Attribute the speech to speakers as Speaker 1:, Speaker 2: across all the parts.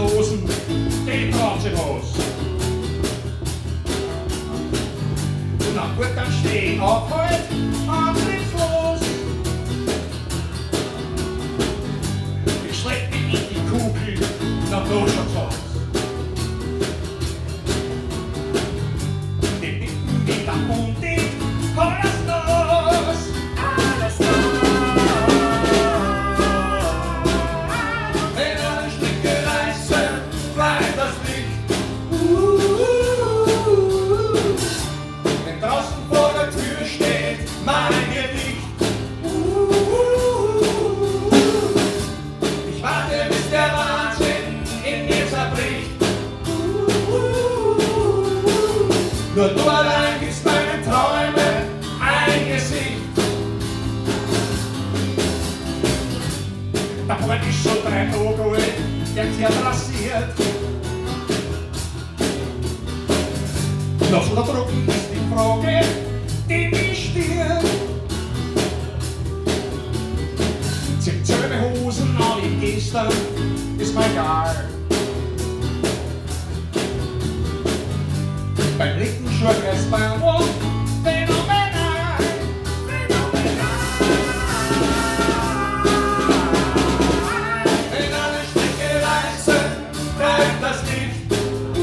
Speaker 1: Hosen, die traut sich was. Na gut, dann steh auf halt, antritt's los. Ich schreck mich in die Kugel, na da schaut's aus. Die Bitten wieder undicht, alles los, alles los. Wenn alle Stricke reißen, bleibt das Licht. Wenn draußen vor der Tür steht mein Gedicht. Ich warte, bis der Wahnsinn in mir zerbricht. Nur du allein gibst meinen Träumen ein Gesicht. Da wollte ich schon 3 Tage alt, jetzt hier rasiert. Noch so drucken ist die Frage, die mich stört. Zieh schöne Hosen an die Gestern, ist mir egal. Beim dritten Schurkreis beim Mund, phänomenal, phänomenal. Wenn alle Stricke reißen, bleibt das Licht.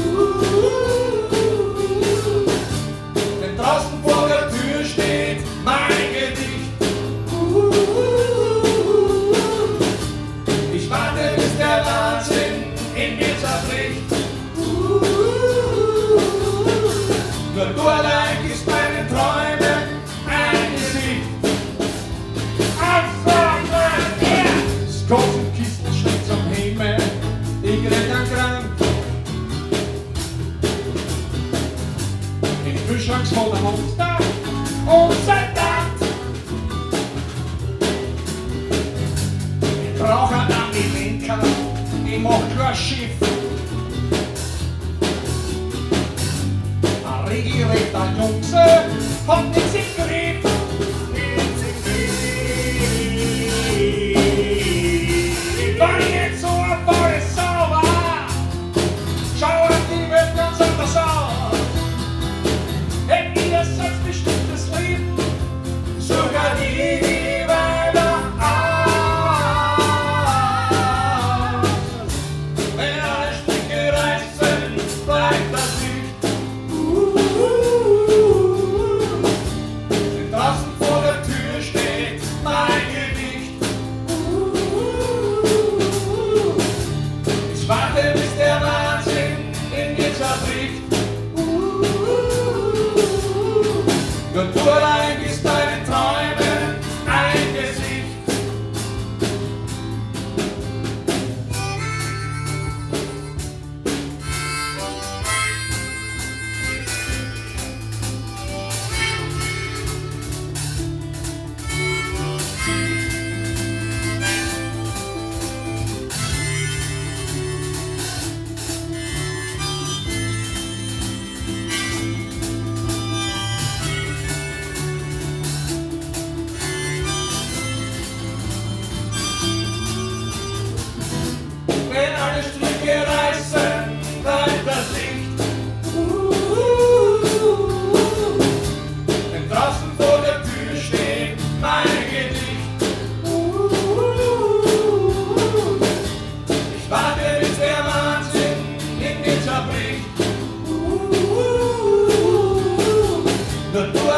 Speaker 1: Wenn draußen vor der Tür steht mein Gedicht. Ich warte, bis der Wahnsinn in mir zerbricht. Nur du allein gibst meinen Träumen ein Gesicht. Das große Kisten steht zum Himmel, ich renn an Krank. In Kühlschranks voller Monster und sein Dank. Ich brauche an die Lenker, ich mach klar Schiff. Regelrechter Jungse hat nichts im Griff. War jetzt so ein volles Sauber, schau die Welt ganz anders aus. Hätt ihr das selbstbestimmtes Leben, sogar die Weiber aus. Wenn alle Stricke reißen, bleibt das Licht. Draußen vor der Tür steht mein Gedicht. Ich warte, bis der Wahnsinn in mir zerbricht. Nur du allein gibst deinen Träumen ein Gesicht. Wenn alle Stricke reißen, bleibt das Licht. Wenn draußen vor der Tür steht mein Gedicht. Ich warte, bis der Wahnsinn in mir zerbricht. Nur du